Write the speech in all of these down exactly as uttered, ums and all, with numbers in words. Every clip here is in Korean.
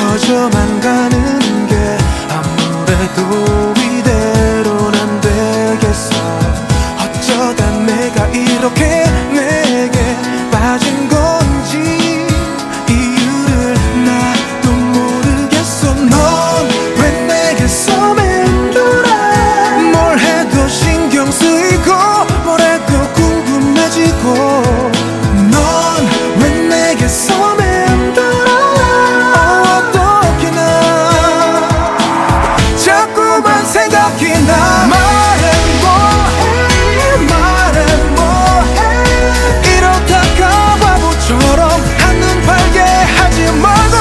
커져만 가는 게 아무래도 이대로는 안 되겠어. 어쩌다 내가 이렇게 내게 빠진 건지 이유를 나도 모르겠어. 넌 왜 내게서 맴돌아. 뭘 해도 신경 쓰이고 뭘 해도 궁금해지고. 넌 왜 내게서 맴돌아. 어떻게 나 자꾸만 생각이 나. 말해 뭐해 말해 뭐해. 이러다가 바보처럼 한눈 팔게 하지 말고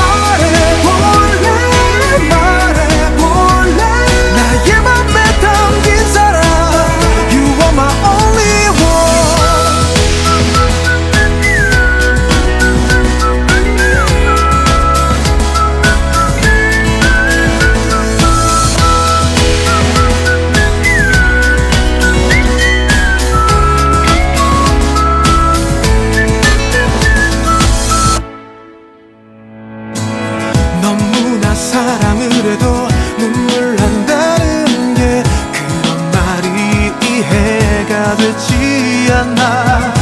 말해볼래 말해볼래. 나의 맘에 담긴 사람 You are my only one. 너무나 사랑을 해도 눈물 난다는 게 그런 말이 이해가 되지 않아.